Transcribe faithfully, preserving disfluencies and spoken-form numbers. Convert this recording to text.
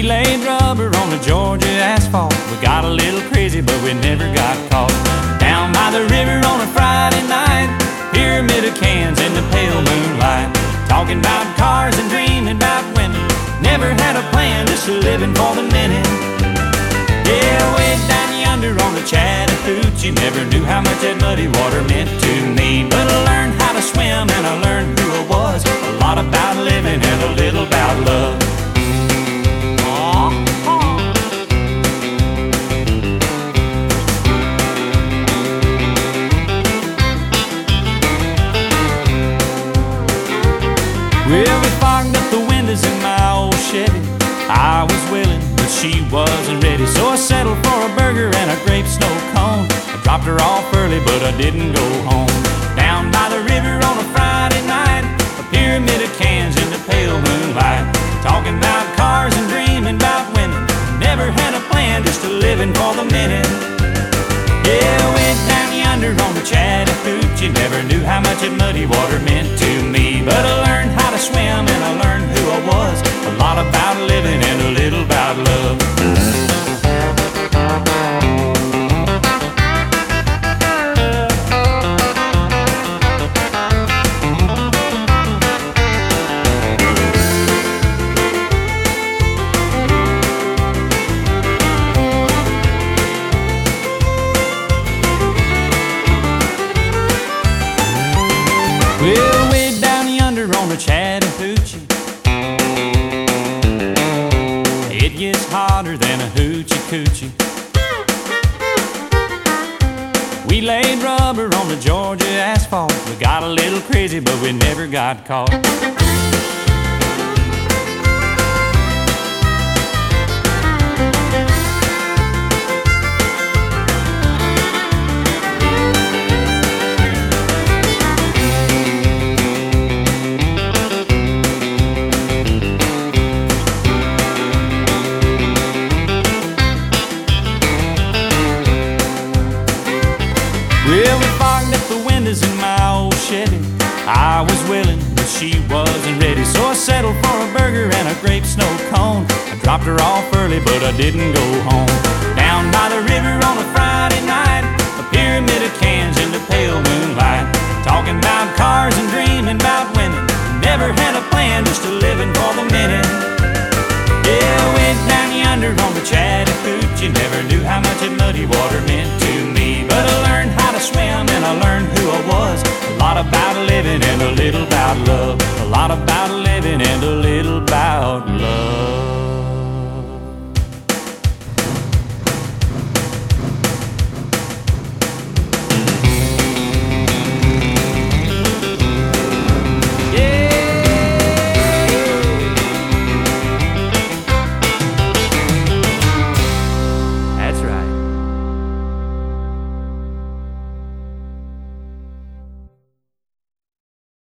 laid rubber on the Georgia asphalt. We got a little crazy, but we never got caught. Down by the river on a Friday night, pyramid of cans in the pale moonlight, talking about cars and dreaming about women. Never had a plan, just living for the minute. Yeah, way down yonder on the Chattahoochee, never knew how much that muddy water meant to me. But I learned how to swim and I learned who I was. A lot about living and a little about love. Well, we fogged up the windows in my old Chevy. I was willing, but she wasn't ready, so I settled for a burger and a grape snow cone. I dropped her off early, but I didn't go home. Down by the river on a Friday night, a pyramid of cans in the pale moonlight, talking about cars and dreaming about women. Never had a plan, just a living for the minute. Yeah, went down yonder on the Chattahoochee, never knew how much that muddy water meant to me. But I learned how to swim and I learned who I was. A lot about living and a little about love. Well, way down yonder on the Chattahoochee, it gets hotter than a hoochie coochie. We laid rubber on the Georgia asphalt. We got a little crazy, but we never got caught. Well, we fogged up the windows in my old Chevy. I was willing, but she wasn't ready, so I settled for a burger and a grape snow cone. I dropped her off early, but I didn't go home. Down by the river on a Friday night, a pyramid of cans in the pale moonlight, talking about cars and dreaming about women. Never had a plan, just a living for the minute. Yeah, went down yonder on the Chattahoochee, never knew how much that muddy water meant to me. But I learned how to swim and I learned who I was. A lot about living and a little about love. A lot about living and a little about love.